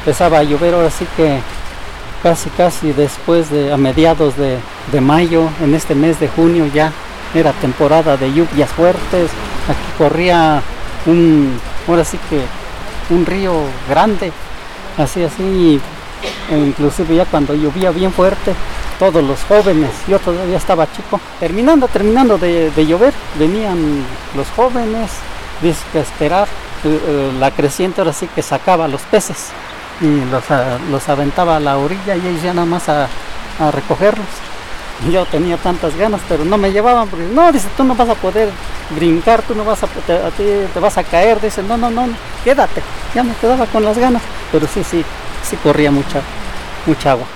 empezaba a llover, ahora sí que casi después a mediados de mayo, en este mes de junio ya era temporada de lluvias fuertes. Aquí corría ahora sí que un río grande, así, inclusive ya cuando llovía bien fuerte, todos los jóvenes, yo todavía estaba chico, terminando de llover, venían los jóvenes, a esperar la creciente, ahora sí que sacaba los peces y los aventaba a la orilla y ellos ya nada más a recogerlos. Yo tenía tantas ganas, pero no me llevaban, porque no, dice, tú no vas a poder brincar, tú no vas a te vas a caer, dice, no, quédate. Ya me quedaba con las ganas, pero sí corría mucha agua.